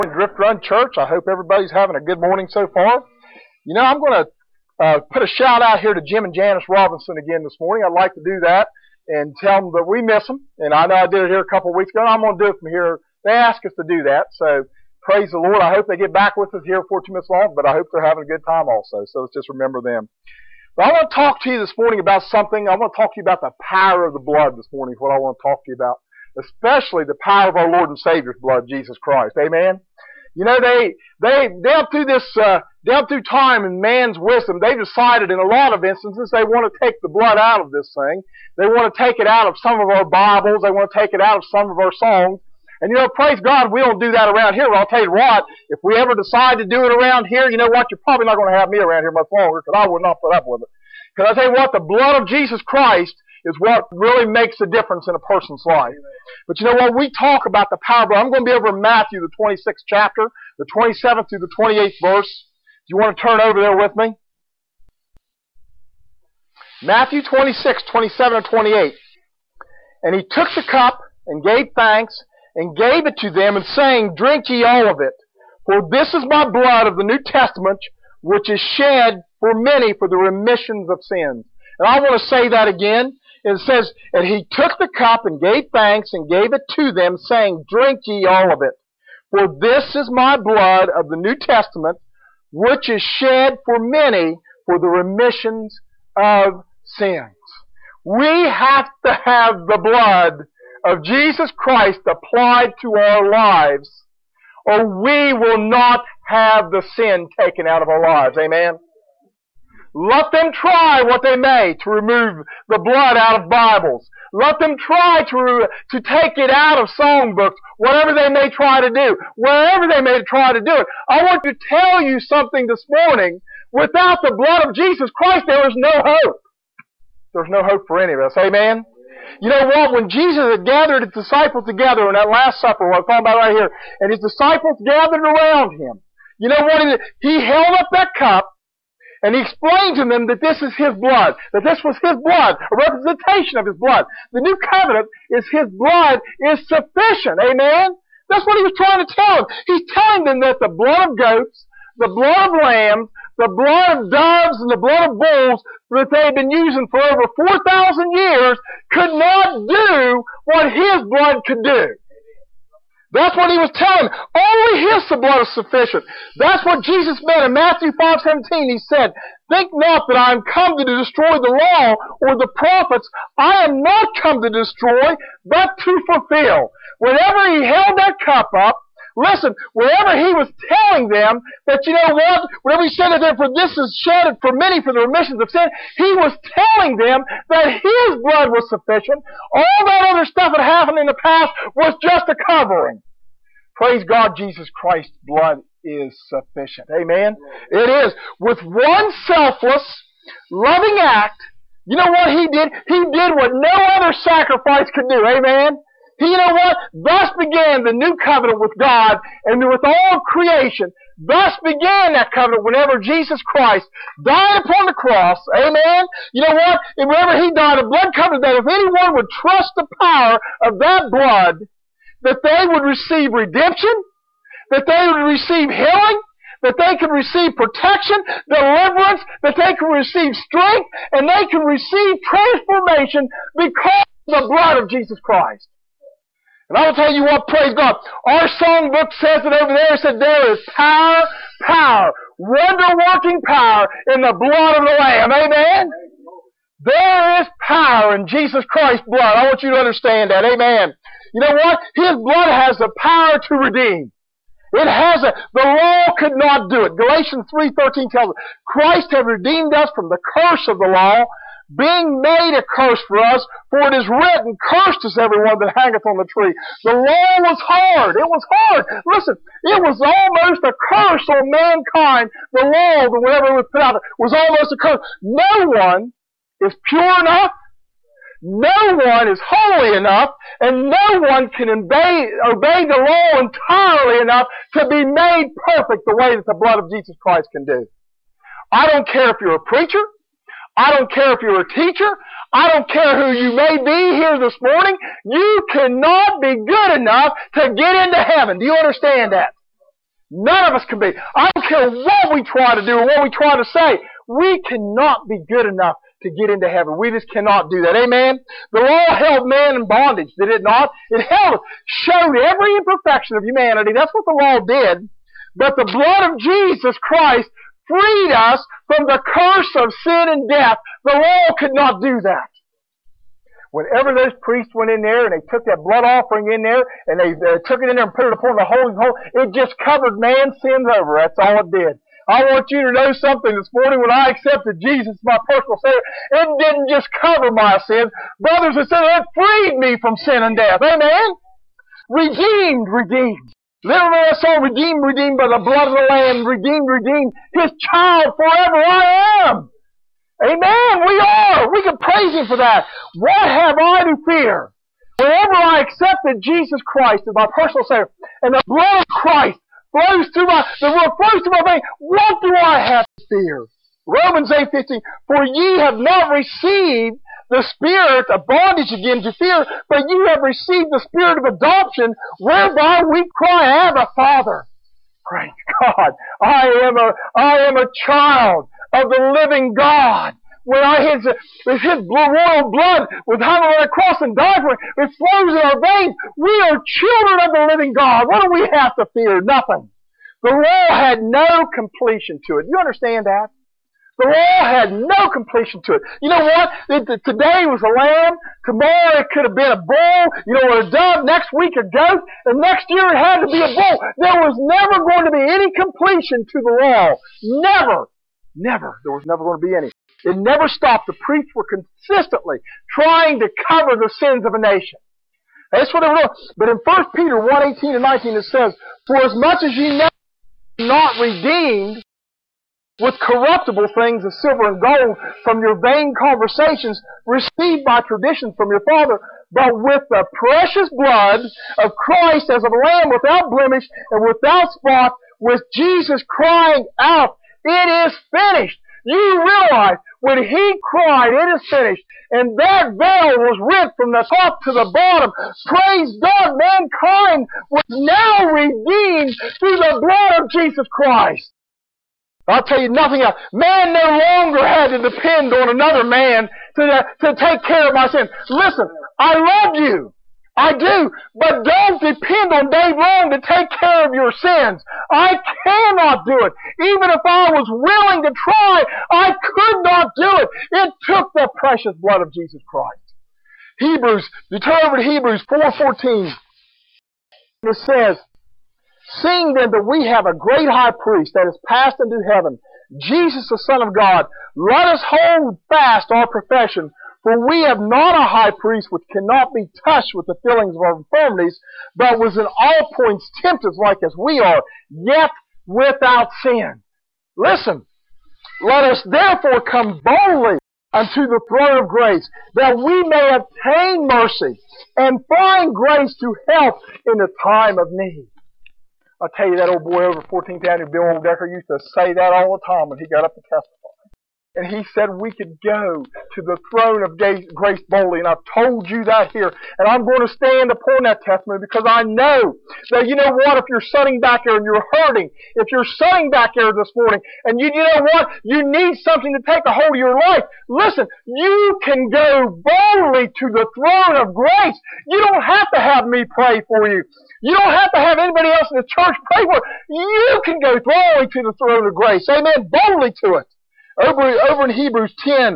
Drift Run Church. I hope everybody's having a good morning so far. You know, I'm going to put a shout out here to Jim and Janice Robinson again this morning. I'd like to do that and tell them that we miss them. And I know I did it here a couple of weeks ago, and I'm going to do it from here. They asked us to do that, so praise the Lord. I hope they get back with us here before too much long, but I hope they're having a good time also. So let's just remember them. But I want to talk to you this morning about something. I want to talk to you about the power of the blood this morning is what I want to talk to you about. Especially the power of our Lord and Savior's blood, Jesus Christ. Amen? You know, they down through time and man's wisdom, they've decided in a lot of instances they want to take the blood out of this thing. They want to take it out of some of our Bibles. They want to take it out of some of our songs. And you know, praise God, we don't do that around here. But I'll tell you what, if we ever decide to do it around here, you know what, you're probably not going to have me around here much longer because I would not put up with it. Because I tell you what, the blood of Jesus Christ is what really makes a difference in a person's life. But you know what? We talk about the power of blood. I'm going to be over in Matthew, the 26th chapter, the 27th through the 28th verse. Do you want to turn over there with me? Matthew 26, 27 and 28. And he took the cup and gave thanks and gave it to them and saying, Drink ye all of it, for this is my blood of the New Testament, which is shed for many for the remissions of sins. And I want to say that again. It says, and he took the cup and gave thanks and gave it to them, saying, Drink ye all of it. For this is my blood of the New Testament, which is shed for many for the remissions of sins. We have to have the blood of Jesus Christ applied to our lives, or we will not have the sin taken out of our lives. Amen? Let them try what they may to remove the blood out of Bibles. Let them try to take it out of songbooks, whatever they may try to do, wherever they may try to do it. I want to tell you something this morning. Without the blood of Jesus Christ, there is no hope. There's no hope for any of us. Amen? You know what? When Jesus had gathered his disciples together in that Last Supper, what I'm talking about right here, and his disciples gathered around him, you know what? He held up that cup, and he explained to them that this is his blood, that this was his blood, a representation of his blood. The new covenant is his blood is sufficient. Amen? That's what he was trying to tell them. He's telling them that the blood of goats, the blood of lambs, the blood of doves, and the blood of bulls that they had been using for over 4,000 years could not do what his blood could do. That's what he was telling them. Only his blood is sufficient. That's what Jesus meant in Matthew 5:17. He said, Think not that I am come to destroy the law or the prophets. I am not come to destroy, but to fulfill. Whenever he held that cup up, listen, whenever he was telling them that, you know what, whenever he said that for this is shed for many for the remissions of sin, he was telling them that his blood was sufficient. All that other stuff that happened in the past was just a covering. Praise God, Jesus Christ's blood is sufficient. Amen? It is. With one selfless, loving act, you know what he did? He did what no other sacrifice could do. Amen? You know what? Thus began the new covenant with God and with all creation. Thus began that covenant whenever Jesus Christ died upon the cross. Amen? You know what? And whenever he died, a blood covenant that if anyone would trust the power of that blood, that they would receive redemption, that they would receive healing, that they could receive protection, deliverance, that they could receive strength, and they could receive transformation because of the blood of Jesus Christ. And I will tell you what, praise God, our songbook says it over there. It said there is power, wonder-working power in the blood of the Lamb. Amen? There is power in Jesus Christ's blood. I want you to understand that. Amen? You know what? His blood has the power to redeem. It has the law could not do it. Galatians 3:13 tells us, Christ hath redeemed us from the curse of the law, being made a curse for us, for it is written, Cursed is everyone that hangeth on the tree. The law was hard. It was hard. Listen, it was almost a curse on mankind. The law, whenever it was put out, was almost a curse. No one is pure enough. No one is holy enough, and no one can obey the law entirely enough to be made perfect the way that the blood of Jesus Christ can do. I don't care if you're a preacher. I don't care if you're a teacher. I don't care who you may be here this morning. You cannot be good enough to get into heaven. Do you understand that? None of us can be. I don't care what we try to do or what we try to say. We cannot be good enough to get into heaven. We just cannot do that. Amen? The law held man in bondage, did it not? It showed every imperfection of humanity. That's what the law did. But the blood of Jesus Christ freed us from the curse of sin and death. The law could not do that. Whenever those priests went in there and they took that blood offering in there and they took it in there and put it upon the holy hole, it just covered man's sins over. That's all it did. I want you to know something this morning. When I accepted Jesus as my personal Savior, it didn't just cover my sins. Brothers and sisters, it freed me from sin and death. Amen? Redeemed. Literally, that song, redeemed by the blood of the Lamb. Redeemed. His child forever I am. Amen. We are. We can praise Him for that. What have I to fear? Whenever I accepted Jesus Christ as my personal Savior, and the blood of Christ flows through my veins, what do I have to fear? Romans 8:15, for ye have not received the spirit of bondage again to fear, but ye have received the spirit of adoption, whereby we cry, Abba, Father. Praise God. I am a child of the living God. When His royal blood was hung on the cross and died for it, it flows in our veins. We are children of the living God. What do we have to fear? Nothing. The law had no completion to it. You understand that? The law had no completion to it. You know what? Today was a lamb. Tomorrow it could have been a bull. Or a dove. Next week a goat. And next year it had to be a bull. There was never going to be any completion to the law. Never. There was never going to be any. It never stopped. The priests were consistently trying to cover the sins of a nation. That's what they were doing. But in 1 Peter 1:18 and 19 it says, for as much as ye know not redeemed with corruptible things as silver and gold from your vain conversations received by tradition from your father, but with the precious blood of Christ as of a lamb without blemish and without spot, with Jesus crying out, it is finished. You realize when He cried, it is finished, and that veil was rent from the top to the bottom. Praise God, mankind was now redeemed through the blood of Jesus Christ. I'll tell you nothing else. Man no longer had to depend on another man to take care of my sins. Listen, I love you. I do. But don't depend on Dave Long to take care of your sins. I cannot do it. Even if I was willing to try, I could not do it. It took the precious blood of Jesus Christ. You turn over to Hebrews 4:14. It says, seeing then that we have a great high priest that is passed into heaven, Jesus the Son of God, let us hold fast our profession. For we have not a high priest which cannot be touched with the feelings of our infirmities, but was in all points tempted like as we are, yet without sin. Listen, let us therefore come boldly unto the throne of grace, that we may obtain mercy and find grace to help in the time of need. I'll tell you, that old boy over 14th Avenue, Bill Olddecker, used to say that all the time when he got up to testify. And he said we could go to the throne of grace boldly. And I've told you that here. And I'm going to stand upon that testimony because I know that, you know what, if you're sitting back there and you're hurting, if you're sitting back there this morning and you know what, you need something to take a hold of your life, listen, you can go boldly to the throne of grace. You don't have to have me pray for you. You don't have to have anybody else in the church pray for you. You can go boldly to the throne of grace. Amen. Boldly to it. Over in Hebrews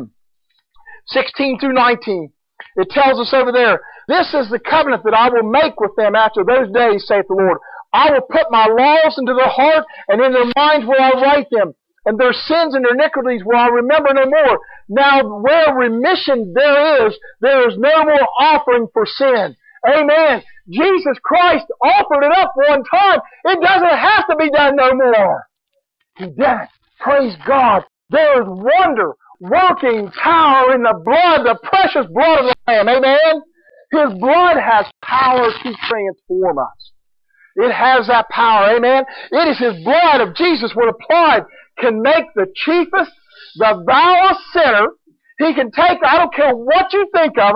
10:16 through 19, it tells us over there, this is the covenant that I will make with them after those days, saith the Lord. I will put my laws into their heart, and in their minds will I write them. And their sins and their iniquities will I remember no more. Now where remission there is no more offering for sin. Amen. Jesus Christ offered it up one time. It doesn't have to be done no more. He did it. Praise God. There is wonder, working power in the blood, the precious blood of the Lamb. Amen? His blood has power to transform us. It has that power. Amen? It is His blood of Jesus, when applied, can make the chiefest, the vilest sinner. He can take, I don't care what you think of him.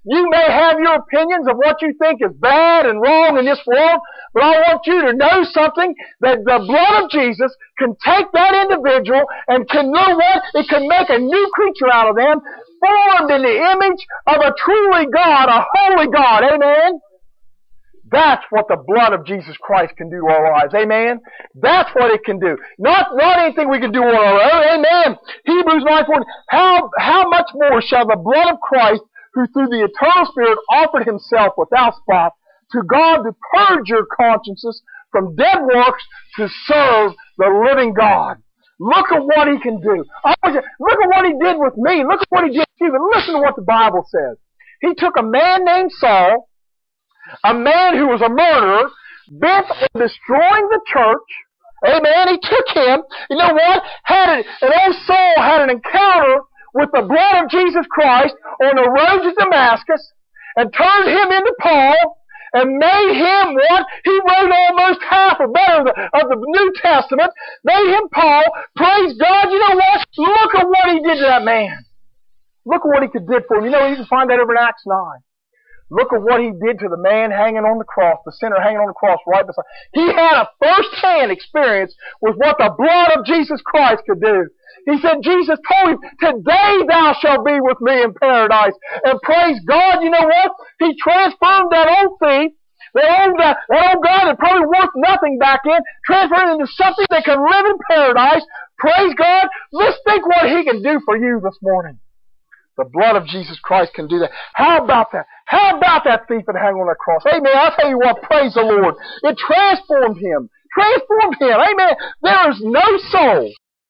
You may have your opinions of what you think is bad and wrong in this world, but I want you to know something, that the blood of Jesus can take that individual and can know what? It can make a new creature out of them, formed in the image of a truly God, a holy God. Amen? That's what the blood of Jesus Christ can do to our lives. Amen? That's what it can do. Not anything we can do on our own. Amen? Hebrews 9:14. How much more shall the blood of Christ, who through the eternal Spirit offered Himself without spot to God to purge your consciences from dead works to serve the living God. Look at what He can do. Look at what He did with me. Look at what He did with you. But listen to what the Bible says. He took a man named Saul, a man who was a murderer, bent on destroying the church. Amen. He took him. You know what? An old Saul had an encounter with the blood of Jesus Christ on the road to Damascus and turned him into Paul and made him what? He wrote almost half or better of the New Testament, made him Paul. Praise God. You know what? Look at what he did to that man. Look at what he did for him. You know, you can find that over in Acts 9. Look at what he did to the man hanging on the cross, the sinner hanging on the cross right beside. He had a first-hand experience with what the blood of Jesus Christ could do. He said, Jesus told him, today thou shalt be with me in paradise. And praise God, you know what? He transformed that old thief, that old guy that probably worth nothing back in, transferred it into something that can live in paradise. Praise God. Let's think what He can do for you this morning. The blood of Jesus Christ can do that. How about that? How about that thief that hung on that cross? Amen. I'll tell you what, praise the Lord. It transformed him. Transformed him. Amen. There is no soul.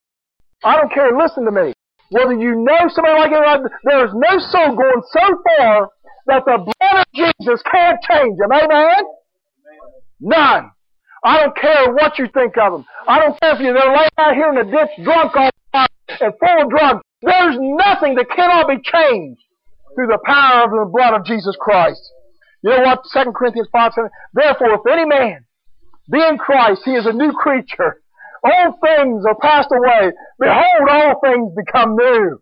I don't care. Listen to me. Whether you know somebody like that, there is no soul going so far that the blood of Jesus can't change them. Amen? None. I don't care what you think of them. I don't care if they're laying out here in the ditch drunk all the time and full of drugs. There's nothing that cannot be changed through the power of the blood of Jesus Christ. You know what? 2 Corinthians 5:7. Therefore, if any man be in Christ, he is a new creature. All things are passed away. Behold, all things become new.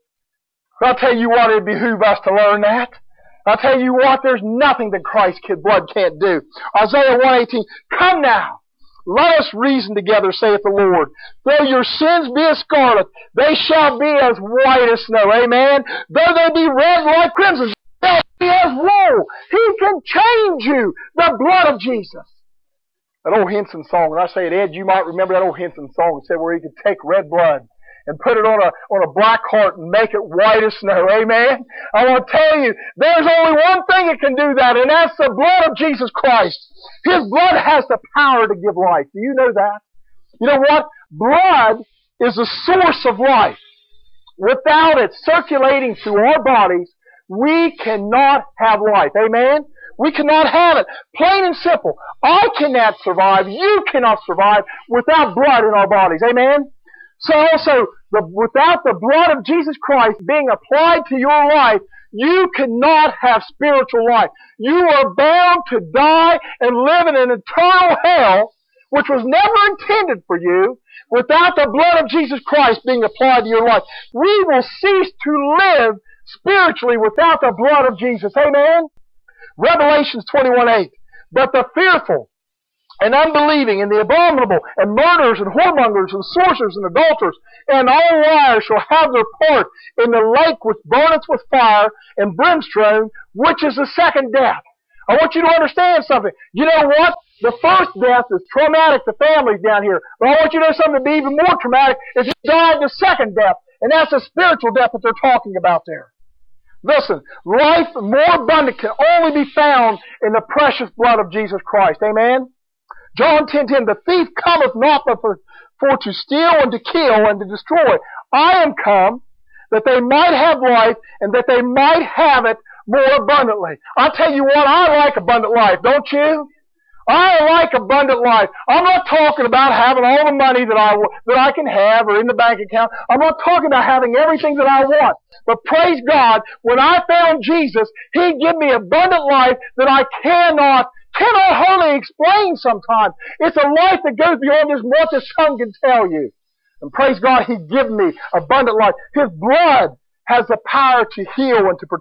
I'll tell you what, it behooves us to learn that. I'll tell you what, there's nothing that Christ's blood can't do. Isaiah 1:18. Come now. Let us reason together, saith the Lord. Though your sins be as scarlet, they shall be as white as snow. Amen. Though they be red like crimson, they shall be as wool. He can change you. The blood of Jesus. That old Henson song, and I say it, Ed, you might remember that old Henson song. It said where he could take red blood and put it on a black heart and make it white as snow. Amen. I want to tell you, there's only one thing that can do that, and that's the blood of Jesus Christ. His blood has the power to give life. Do you know that? You know what? Blood is the source of life. Without it circulating through our bodies, we cannot have life. Amen? We cannot have it. Plain and simple. I cannot survive. You cannot survive without blood in our bodies. Amen? So also, without the blood of Jesus Christ being applied to your life, you cannot have spiritual life. You are bound to die and live in an eternal hell, which was never intended for you, without the blood of Jesus Christ being applied to your life. We will cease to live spiritually without the blood of Jesus. Amen? Revelations 21:8. But the fearful and unbelieving and the abominable and murderers and whoremongers and sorcerers and adulterers and all liars shall have their part in the lake which burneth with fire and brimstone, which is the second death. I want you to understand something. You know what? The first death is traumatic to families down here. But I want you to know something to be even more traumatic is you died the second death. And that's the spiritual death that they're talking about there. Listen, life more abundant can only be found in the precious blood of Jesus Christ. Amen? John 10:10, the thief cometh not but for to steal and to kill and to destroy. I am come that they might have life and that they might have it more abundantly. I tell you what, I like abundant life, don't you? I like abundant life. I'm not talking about having all the money that I can have or in the bank account. I'm not talking about having everything that I want. But praise God, when I found Jesus, He gave me abundant life that I cannot hardly explain sometimes. It's a life that goes beyond this what this tongue can tell you. And praise God, He given me abundant life. His blood has the power to heal and to protect.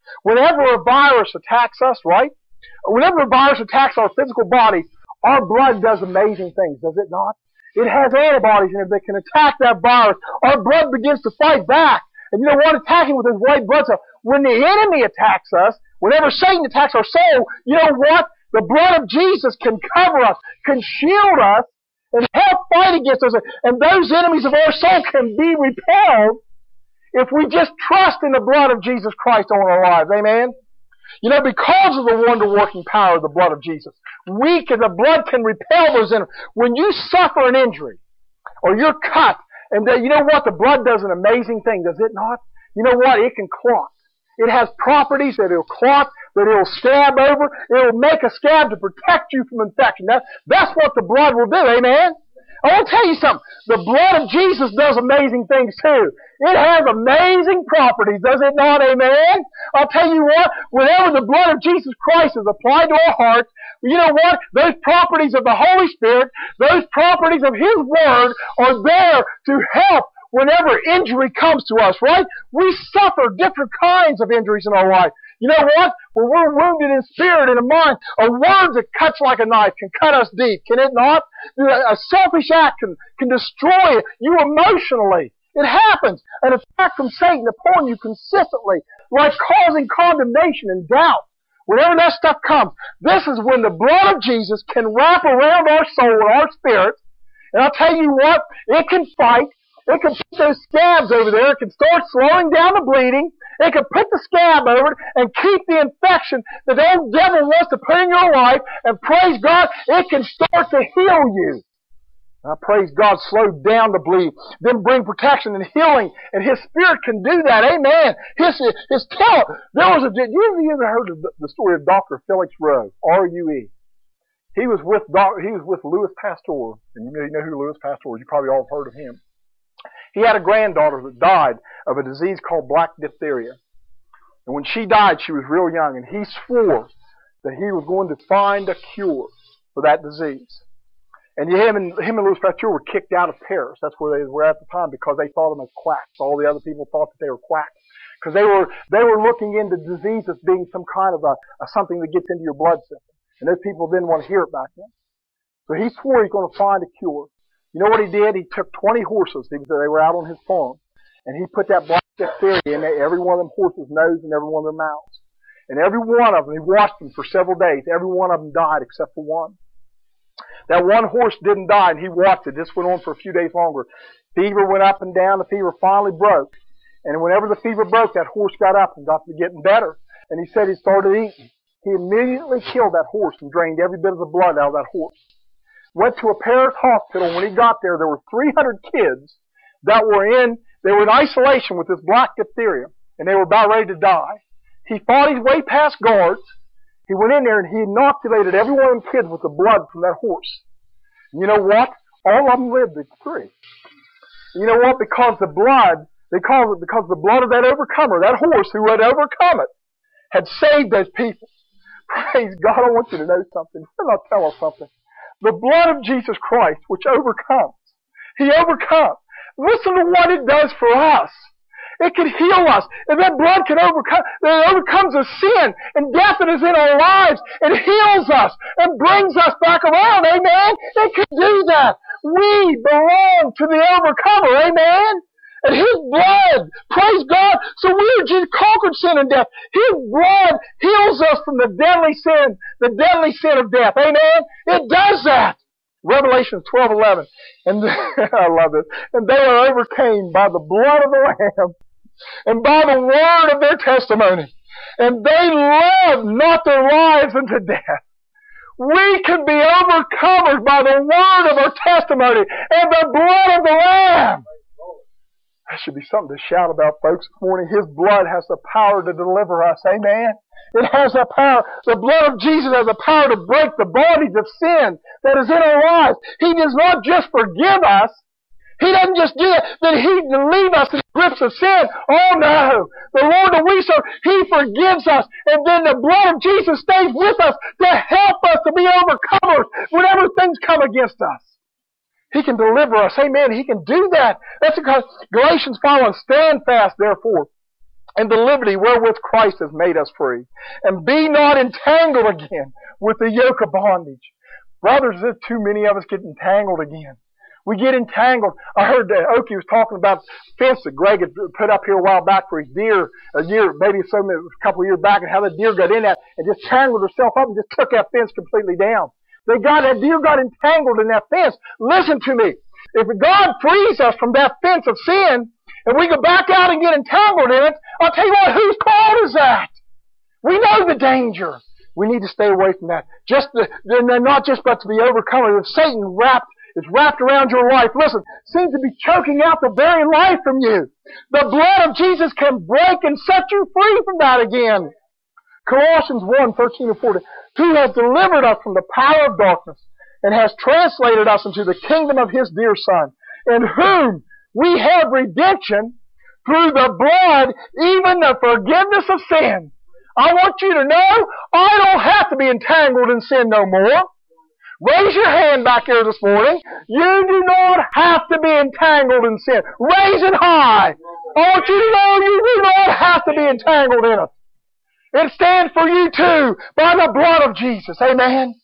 Whenever a virus attacks us, right? Whenever a virus attacks our physical body, our blood does amazing things, does it not? It has antibodies in it that can attack that virus. Our blood begins to fight back. And you know what? Attacking with his white blood cell. When the enemy attacks us, whenever Satan attacks our soul, you know what? The blood of Jesus can cover us, can shield us, and help fight against us. And those enemies of our soul can be repelled if we just trust in the blood of Jesus Christ on our lives. Amen? You know, because of the wonder-working power of the blood of Jesus, the blood can repel those enemies. When you suffer an injury, or you're cut, and you know what? The blood does an amazing thing, does it not? You know what? It can clot. It has properties that it'll clot, that it'll scab over. It'll make a scab to protect you from infection. That's what the blood will do, amen? I want to tell you something. The blood of Jesus does amazing things too. It has amazing properties, does it not, amen? I'll tell you what, whenever the blood of Jesus Christ is applied to our hearts, you know what? Those properties of the Holy Spirit, those properties of His Word are there to help whenever injury comes to us, right? We suffer different kinds of injuries in our life. You know what? When we're wounded in spirit and in mind, a word that cuts like a knife can cut us deep, can it not? A selfish act can destroy you emotionally. It happens. An attack from Satan upon you consistently, like causing condemnation and doubt. Whenever that stuff comes, this is when the blood of Jesus can wrap around our soul and our spirit. And I'll tell you what, it can fight. It can put those scabs over there. It can start slowing down the bleeding. It can put the scab over it and keep the infection that the old devil wants to put in your life. And praise God, it can start to heal you. I praise God, slow down the bleed, then bring protection and healing, and His Spirit can do that. Amen. His talent. You ever heard of the story of Dr. Felix Rowe, R-U-E? He was with Louis Pasteur, and you know who Louis Pasteur is. You probably all have heard of him. He had a granddaughter that died of a disease called black diphtheria. And when she died, she was real young, and he swore that he was going to find a cure for that disease. And him and Louis Pasteur were kicked out of Paris. That's where they were at the time, because they thought them as quacks. All the other people thought that they were quacks. Because they were looking into disease as being some kind of something that gets into your blood system. And those people didn't want to hear it back then. So he swore he was going to find a cure. You know what he did? He took 20 horses. They were out on his farm. And he put that black diphtheria in every one of them horses' nose and every one of their mouths. And every one of them, he watched them for several days. Every one of them died except for one. That one horse didn't die, and he watched it. This went on for a few days longer. Fever went up and down. The fever finally broke. And whenever the fever broke, that horse got up and got to getting better. And he said he started eating. He immediately killed that horse and drained every bit of the blood out of that horse. Went to a Paris hospital. When he got there, there were 300 kids that were in isolation with this black diphtheria, and they were about ready to die. He fought his way past guards. He went in there and he inoculated every one of them kids with the blood from that horse. And you know what? All of them lived free. You know what? Because the blood, because the blood of that overcomer, that horse who had overcome it, had saved those people. Praise God. I want you to know something. I'll tell us something. The blood of Jesus Christ, which overcomes. He overcomes. Listen to what it does for us. It can heal us. And that blood can overcomes the sin and death that is in our lives. It heals us and brings us back around. Amen? It can do that. We belong to the overcomer. Amen? And His blood, praise God, so we are just conquered sin and death. His blood heals us from the deadly sin of death. Amen? It does that. Revelation 12:11. And I love it. And they are overcame by the blood of the Lamb and by the word of their testimony. And they love not their lives unto death. We can be overcomers by the word of our testimony and the blood of the Lamb. That should be something to shout about, folks, this morning. His blood has the power to deliver us. Amen? It has the power. The blood of Jesus has the power to break the bondage of sin that is in our lives. He does not just forgive us. He doesn't just do that He leave us in the grips of sin. Oh no. The Lord that we serve, He forgives us. And then the blood of Jesus stays with us to help us to be overcomers whenever things come against us. He can deliver us. Amen. He can do that. That's because Galatians 5:1, stand fast, therefore, and the liberty wherewith Christ has made us free. And be not entangled again with the yoke of bondage. Brothers, there's too many of us get entangled again. We get entangled. I heard Oki was talking about the fence that Greg had put up here a while back for his deer, a couple of years back, and how the deer got in that and just tangled herself up and just took that fence completely down. That deer got entangled in that fence. Listen to me. If God frees us from that fence of sin, and we go back out and get entangled in it, I'll tell you what, whose fault is that? We know the danger. We need to stay away from that. Not just but to be overcome. If Satan is wrapped around your life, listen, seems to be choking out the very life from you. The blood of Jesus can break and set you free from that again. Colossians 1:13 and 14. Who has delivered us from the power of darkness and has translated us into the kingdom of His dear Son, in whom we have redemption through the blood, even the forgiveness of sin. I want you to know, I don't have to be entangled in sin no more. Raise your hand back here this morning. You do not have to be entangled in sin. Raise it high. I want you to know you do not have to be entangled in it. It stands for you too, by the blood of Jesus. Amen.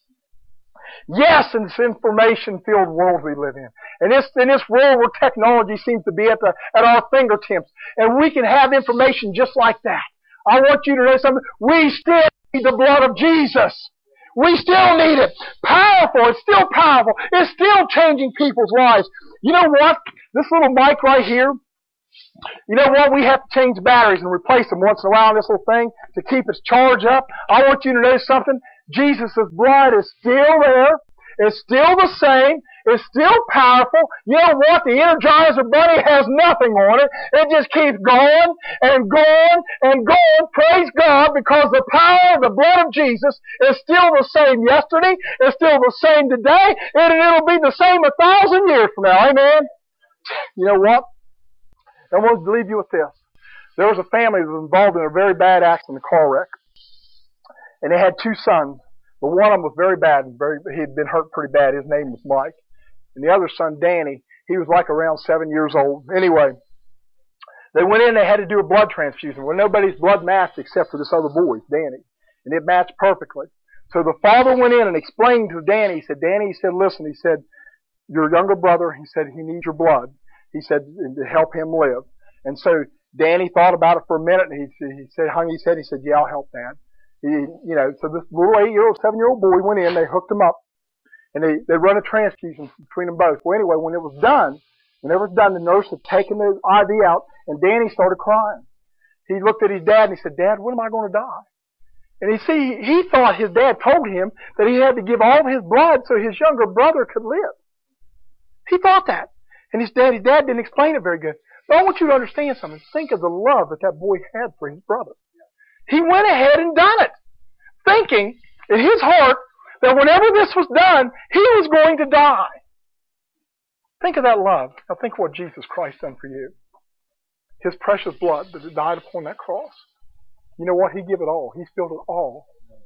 Yes, in this information-filled world we live in. And in this world where technology seems to be at our fingertips. And we can have information just like that. I want you to know something. We still need the blood of Jesus. We still need it. Powerful. It's still powerful. It's still changing people's lives. You know what? This little mic right here, you know what? We have to change batteries and replace them once in a while on this little thing to keep its charge up. I want you to know something. Jesus' blood is still there. It's still the same. It's still powerful. You know what? The Energizer Bunny has nothing on it. It just keeps going and going and going. Praise God, because the power of the blood of Jesus is still the same yesterday. It's still the same today. And it'll be the same 1,000 years from now. Amen? You know what? I want to leave you with this. There was a family that was involved in a very bad accident, a car wreck. And they had 2 sons. But one of them was very bad. He had been hurt pretty bad. His name was Mike. And the other son, Danny, he was like around 7 years old. Anyway, they went in, they had to do a blood transfusion. Well, nobody's blood matched except for this other boy, Danny. And it matched perfectly. So the father went in and explained to Danny. He said, Danny, he said, listen, he said, your younger brother, he said, he needs your blood. He said, to help him live. And so Danny thought about it for a minute, and he hung his head, he said, yeah, I'll help Dad. So this little 7-year-old boy went in, they hooked him up, and they run a transfusion between them both. Well, anyway, when it was done, the nurse had taken the IV out, and Danny started crying. He looked at his dad and he said, Dad, when am I going to die? And he thought his dad told him that he had to give all of his blood so his younger brother could live. He thought that. And his dad didn't explain it very good. But I want you to understand something. Think of the love that boy had for his brother. He went ahead and done it, thinking in his heart that whenever this was done, he was going to die. Think of that love. Now think what Jesus Christ done for you. His precious blood that died upon that cross. You know what? He gave it all. He spilled it all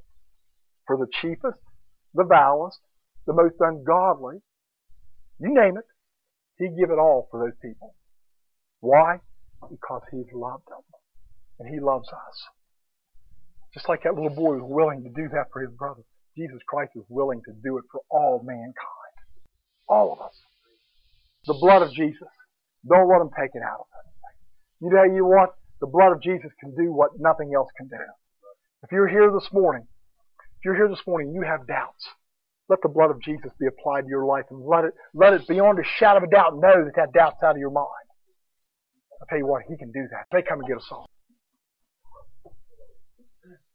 for the cheapest, the vilest, the most ungodly. You name it. He gave it all for those people. Why? Because He's loved them. And He loves us. Just like that little boy was willing to do that for his brother, Jesus Christ is willing to do it for all mankind. All of us. The blood of Jesus. Don't let Him take it out of us. You know what? The blood of Jesus can do what nothing else can do. If you're here this morning, and you have doubts, let the blood of Jesus be applied to your life, and let it beyond a shadow of a doubt know that doubt's out of your mind. I'll tell you what, He can do that. They come and get a song.